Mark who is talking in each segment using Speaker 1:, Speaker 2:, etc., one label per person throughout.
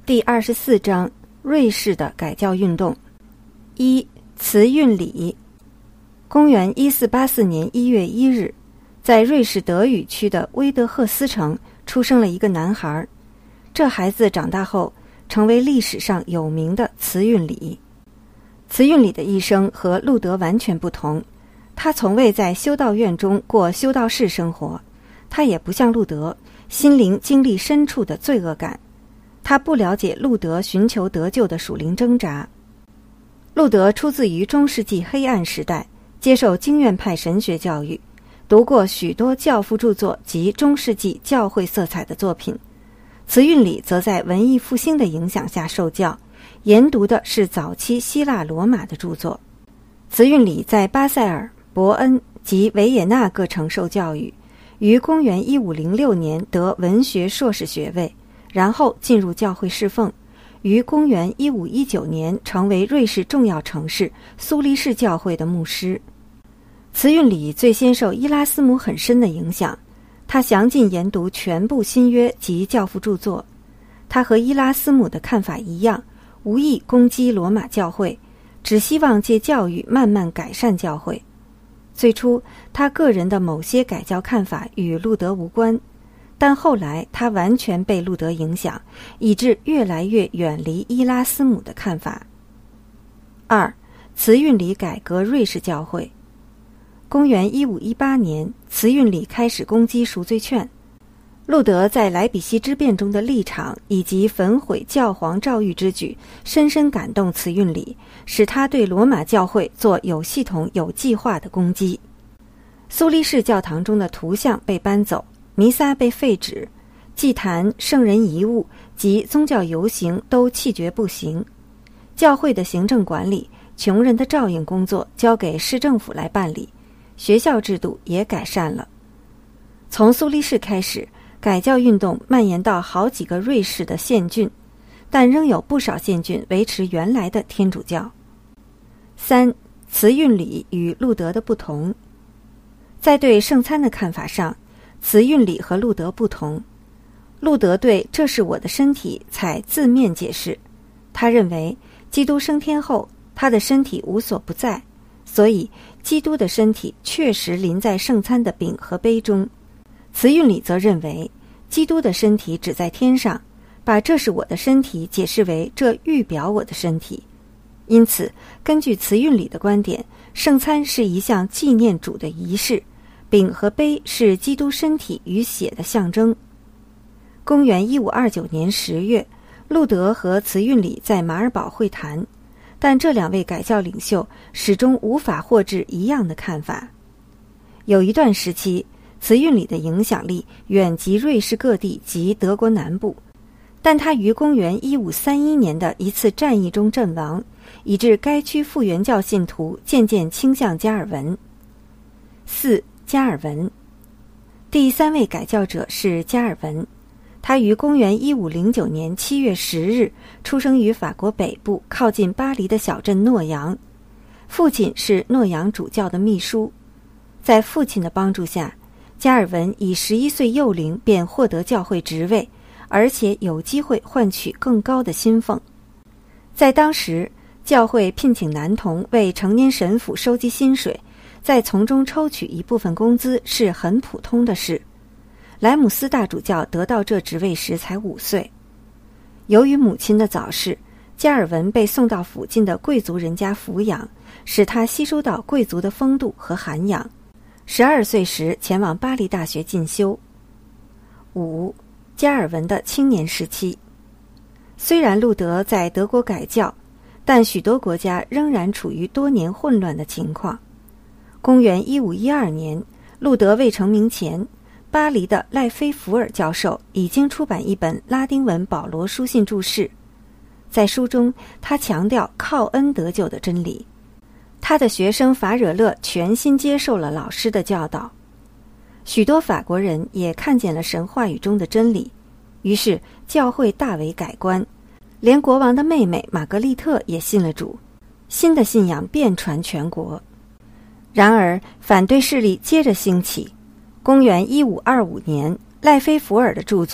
Speaker 1: 第24章，瑞士的改教运动。一、慈运礼。公元1484年1月1日，在瑞士德语区的威德赫斯城出生了一个男孩。这孩子长大后成为历史上有名的慈运礼。慈运礼的一生和路德完全不同，他从未在修道院中过修道士生活，他也不像路德，心灵经历深处的罪恶感。他不了解路德寻求得救的属灵挣扎。路德出自于中世纪黑暗时代，接受经院派神学教育，读过许多教父著作及中世纪教会色彩的作品。慈运礼则在文艺复兴的影响下受教，研读的是早期希腊罗马的著作。慈运礼在巴塞尔、伯恩及维也纳各城受教育，于公元1506年得文学硕士学位，然后进入教会侍奉，于公元1519年成为瑞士重要城市苏黎世教会的牧师。慈运礼最先受伊拉斯姆很深的影响，他详尽研读全部新约及教父著作。他和伊拉斯姆的看法一样，无意攻击罗马教会，只希望借教育慢慢改善教会。最初，他个人的某些改教看法与路德无关，但后来他完全被路德影响，以致越来越远离伊拉斯姆的看法。二、慈运礼改革瑞士教会。公元1518年，慈运礼开始攻击赎罪券。路德在莱比锡之变中的立场以及焚毁教皇诏谕之举，深深感动慈运礼，使他对罗马教会做有系统、有计划的攻击。苏黎世教堂中的图像被搬走，弥撒被废止，祭坛、圣人遗物及宗教游行都弃绝不行。教会的行政管理、穷人的照应工作交给市政府来办理，学校制度也改善了。从苏黎世开始，改教运动蔓延到好几个瑞士的县郡，但仍有不少县郡维持原来的天主教。三、慈运礼与路德的不同。在对圣餐的看法上，慈运礼和路德不同。路德对这是我的身体采字面解释，他认为基督升天后，他的身体无所不在，所以基督的身体确实临在圣餐的饼和杯中。慈运礼则认为基督的身体只在天上，把这是我的身体解释为这预表我的身体。因此，根据慈运礼的观点，圣餐是一项纪念主的仪式，饼和杯是基督身体与血的象征。公元1529年10月，路德和慈运礼在马尔堡会谈，但这两位改教领袖始终无法获致一样的看法。有一段时期，慈运礼的影响力远及瑞士各地及德国南部，但他于公元1531年的一次战役中阵亡，以致该区复原教信徒渐渐倾向加尔文。四、加尔文。第三位改教者是加尔文，他于公元1509年7月10日出生于法国北部靠近巴黎的小镇诺扬，父亲是诺扬主教的秘书。在父亲的帮助下，加尔文以11岁幼龄便获得教会职位，而且有机会换取更高的薪俸。在当时，教会聘请男童为成年神父收集薪水，再从中抽取一部分工资是很普通的事。莱姆斯大主教得到这职位时才5岁。由于母亲的早逝，加尔文被送到附近的贵族人家抚养，使他吸收到贵族的风度和涵养。12岁时前往巴黎大学进修。五、加尔文的青年时期。虽然路德在德国改教，但许多国家仍然处于多年混乱的情况。公元1512年，路德未成名前，巴黎的赖菲福尔教授已经出版一本拉丁文保罗书信注释。在书中，他强调靠恩得救的真理。他的学生法惹勒全心接受了老师的教导。许多法国人也看见了神话语中的真理，于是教会大为改观，连国王的妹妹玛格丽特也信了主，新的信仰遍传全国。然而反对势力接着兴起。公元1525年，赖菲福尔的著作《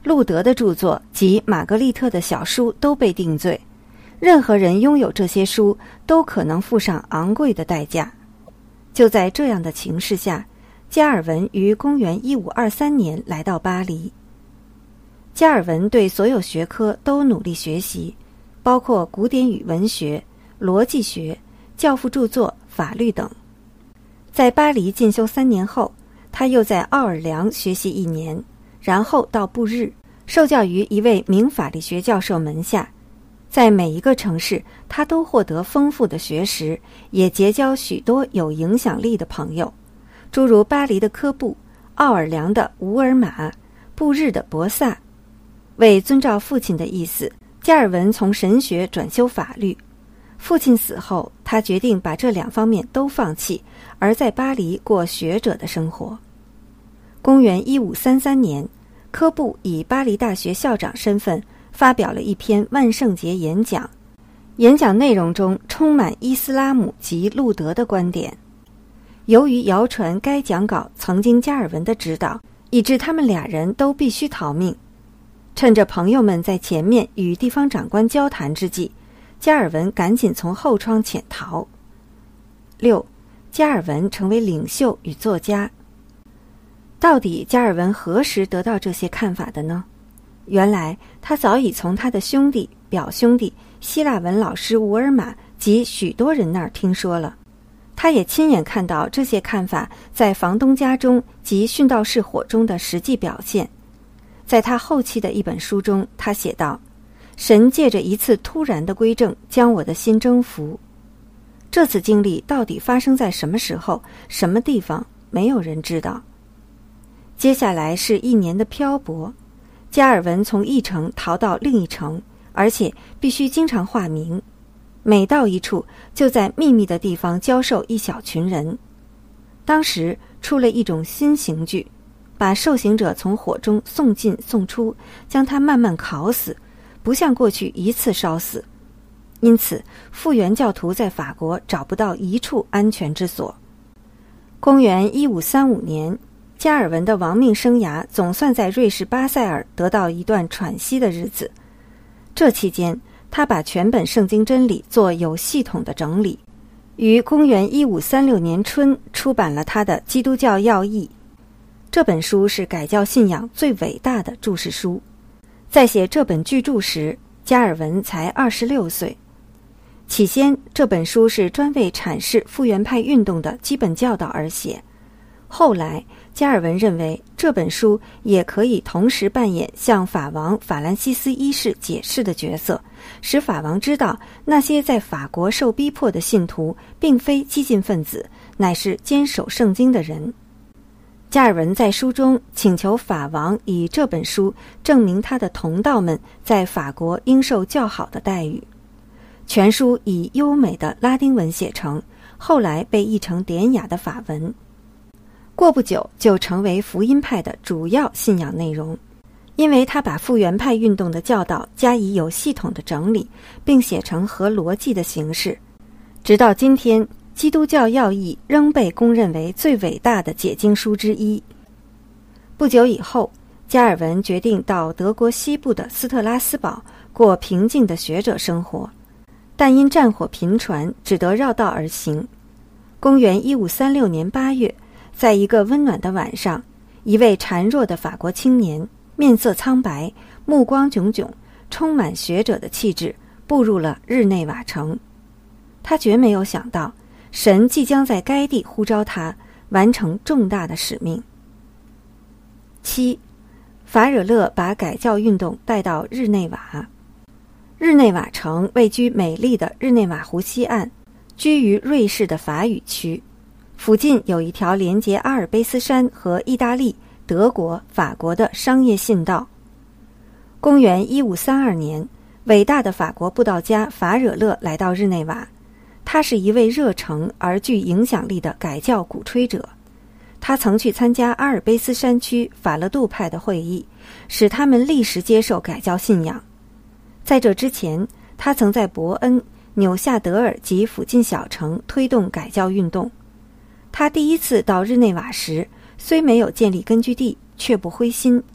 Speaker 1: 路德的著作及玛格丽特的小书都被定罪，任何人拥有这些书都可能付上昂贵的代价。就在这样的情势下，加尔文于公元1523年来到巴黎。加尔文对所有学科都努力学习，包括古典语文学、逻辑学、教父著作、法律等。在巴黎进修3年后，他又在奥尔良学习1年，然后到布日，受教于一位名法理学教授门下。在每一个城市，他都获得丰富的学识，也结交许多有影响力的朋友，诸如巴黎的科布、奥尔良的伍尔马、布日的博萨。为遵照父亲的意思，加尔文从神学转修法律。父亲死后，他决定把这2方面都放弃，而在巴黎过学者的生活。公元1533年，科布以巴黎大学校长身份发表了一篇万圣节演讲，演讲内容中充满伊斯拉姆及路德的观点。由于谣传该讲稿曾经加尔文的指导，以致他们2人都必须逃命。趁着朋友们在前面与地方长官交谈之际，加尔文赶紧从后窗潜逃。6. 加尔文成为领袖与作家。到底加尔文何时得到这些看法的呢？原来他早已从他的兄弟、表兄弟、希腊文老师伍尔马及许多人那儿听说了。他也亲眼看到这些看法在房东家中及殉道士火中的实际表现。在他后期的一本书中，他写道：神借着一次突然的归正将我的心征服。这次经历到底发生在什么时候、什么地方，没有人知道。接下来是1年的漂泊，加尔文从一城逃到另一城，而且必须经常化名，每到一处就在秘密的地方教授一小群人。当时出了一种新刑具，把受刑者从火中送进送出，将他慢慢烤死，不像过去一次烧死。因此复原教徒在法国找不到一处安全之所。公元1535年，加尔文的亡命生涯总算在瑞士巴塞尔得到一段喘息的日子。这期间，他把全本圣经真理做有系统的整理，于公元1536年春出版了他的《基督教要义》。这本书是改教信仰最伟大的注释书。在写这本巨著时，加尔文才26岁。起先，这本书是专为阐释复原派运动的基本教导而写。后来，加尔文认为这本书也可以同时扮演向法王法兰西斯一世解释的角色，使法王知道那些在法国受逼迫的信徒并非激进分子，乃是坚守圣经的人。加尔文在书中请求法王以这本书证明他的同道们在法国应受较好的待遇。全书以优美的拉丁文写成，后来被译成典雅的法文。过不久就成为福音派的主要信仰内容，因为他把复原派运动的教导加以有系统的整理，并写成合逻辑的形式。直到今天，基督教要义仍被公认为最伟大的解经书之一。不久以后，加尔文决定到德国西部的斯特拉斯堡过平静的学者生活，但因战火频传，只得绕道而行。公元1536年8月，在一个温暖的晚上，一位孱弱的法国青年，面色苍白，目光炯炯，充满学者的气质，步入了日内瓦城。他绝没有想到，神即将在该地呼召他，完成重大的使命。7. 法惹勒把改教运动带到日内瓦。日内瓦城位居美丽的日内瓦湖西岸，居于瑞士的法语区，附近有一条连接阿尔卑斯山和意大利、德国、法国的商业信道。公元1532年，伟大的法国布道家法惹勒来到日内瓦。他是一位热诚而具影响力的改教鼓吹者。他曾去参加阿尔卑斯山区法勒杜派的会议，使他们立时接受改教信仰。在这之前，他曾在伯恩、纽夏德尔及附近小城推动改教运动。他第一次到日内瓦时，虽没有建立根据地，却不灰心，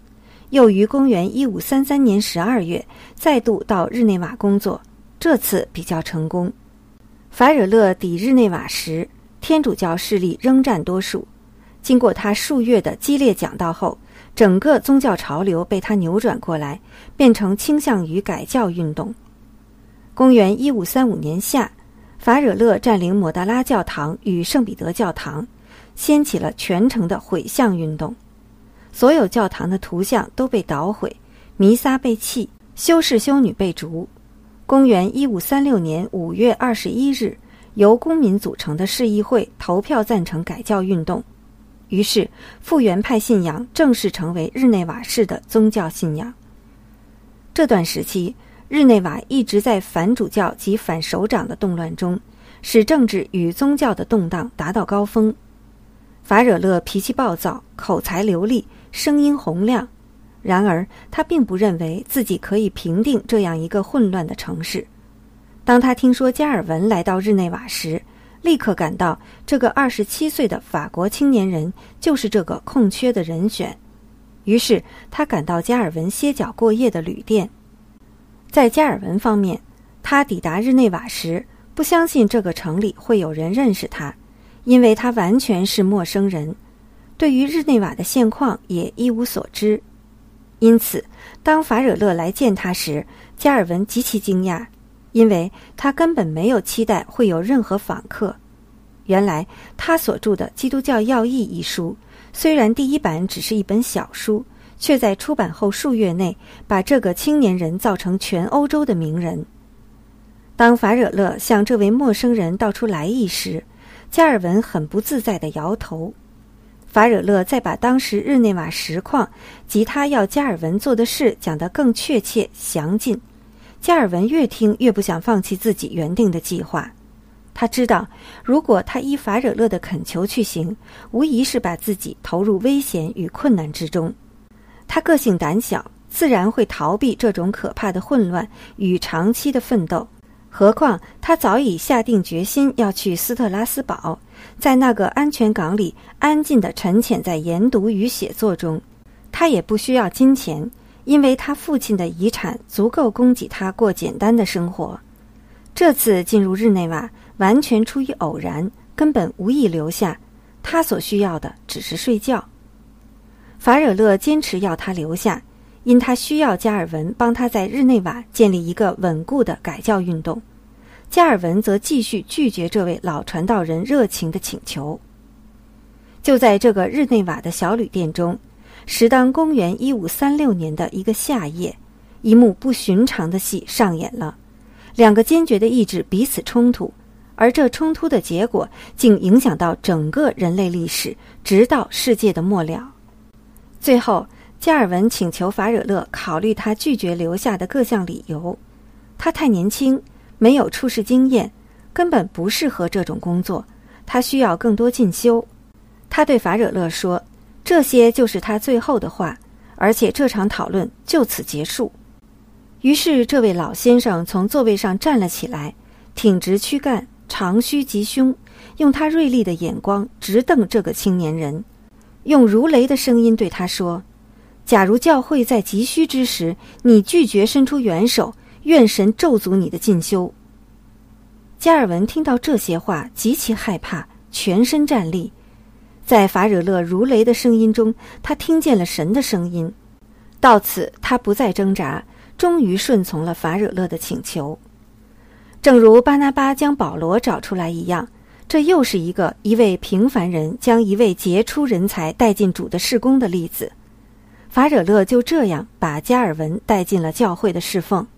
Speaker 1: 又于公元1533年12月再度到日内瓦工作，这次比较成功。法惹勒抵日内瓦时，天主教势力仍占多数。经过他数月的激烈讲道后，整个宗教潮流被他扭转过来，变成倾向于改教运动。公元1535年夏，法惹勒占领抹大拉教堂与圣彼得教堂，掀起了全城的毁像运动。所有教堂的图像都被捣毁，弥撒被弃，修士修女被逐。公元1536年5月21日，由公民组成的市议会投票赞成改教运动，于是复原派信仰正式成为日内瓦市的宗教信仰。这段时期，日内瓦一直在反主教及反首长的动乱中，使政治与宗教的动荡达到高峰。法惹勒脾气暴躁，口才流利，声音洪亮，然而他并不认为自己可以平定这样一个混乱的城市。当他听说加尔文来到日内瓦时，立刻感到这个27岁的法国青年人就是这个空缺的人选。于是他赶到加尔文歇脚过夜的旅店。在加尔文方面，他抵达日内瓦时，不相信这个城里会有人认识他，因为他完全是陌生人，对于日内瓦的现况也一无所知。因此当法惹勒来见他时，加尔文极其惊讶，因为他根本没有期待会有任何访客。原来他所著的《基督教要义》一书，虽然第一版只是一本小书，却在出版后数月内把这个青年人造成全欧洲的名人。当法惹勒向这位陌生人道出来意时，加尔文很不自在地摇头。法惹勒再把当时日内瓦实况及他要加尔文做的事讲得更确切详尽，加尔文越听越不想放弃自己原定的计划。他知道，如果他依法惹勒的恳求去行，无疑是把自己投入危险与困难之中。他个性胆小，自然会逃避这种可怕的混乱与长期的奋斗。何况他早已下定决心要去斯特拉斯堡，在那个安全港里安静地沉潜在研读与写作中。他也不需要金钱，因为他父亲的遗产足够供给他过简单的生活。这次进入日内瓦完全出于偶然，根本无意留下，他所需要的只是睡觉。法惹勒坚持要他留下，因他需要加尔文帮他在日内瓦建立一个稳固的改教运动。加尔文则继续拒绝这位老传道人热情的请求。就在这个日内瓦的小旅店中，时当公元1536年的一个夏夜，一幕不寻常的戏上演了。两个坚决的意志彼此冲突，而这冲突的结果竟影响到整个人类历史，直到世界的末了。最后，加尔文请求法惹勒考虑他拒绝留下的各项理由。他太年轻，没有处世经验，根本不适合这种工作，他需要更多进修。他对法惹勒说，这些就是他最后的话，而且这场讨论就此结束。于是这位老先生从座位上站了起来，挺直躯干，长须及胸，用他锐利的眼光直瞪这个青年人，用如雷的声音对他说，假如教会在急需之时，你拒绝伸出援手，愿神咒诅你的进修。加尔文听到这些话极其害怕，全身战栗。在法惹勒如雷的声音中，他听见了神的声音。到此他不再挣扎，终于顺从了法惹勒的请求。正如巴拿巴将保罗找出来一样，这又是一位平凡人将一位杰出人才带进主的事工的例子。法惹勒就这样把加尔文带进了教会的侍奉。